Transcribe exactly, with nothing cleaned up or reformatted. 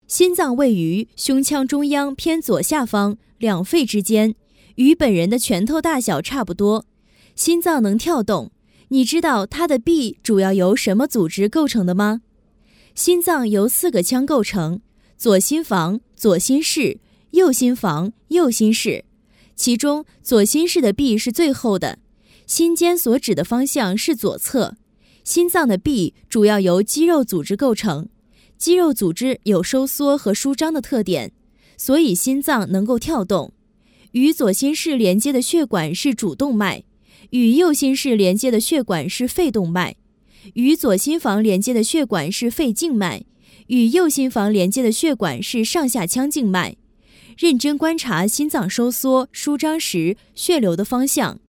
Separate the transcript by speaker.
Speaker 1: 心脏位于胸腔中央偏左下方两肺之间，与本人的拳头大小差不多。心脏能跳动，你知道它的壁主要由什么组织构成的吗？心脏由四个腔构成，左心房、左心室、右心房、右心室。其中左心室的壁是最厚的，心尖所指的方向是左侧。心脏的壁主要由肌肉组织构成，肌肉组织有收缩和舒张的特点，所以心脏能够跳动。与左心室连接的血管是主动脉，与右心室连接的血管是肺动脉，与左心房连接的血管是肺静脉，与右心房连接的血管是上下腔静脉。认真观察心脏收缩、舒张时血流的方向，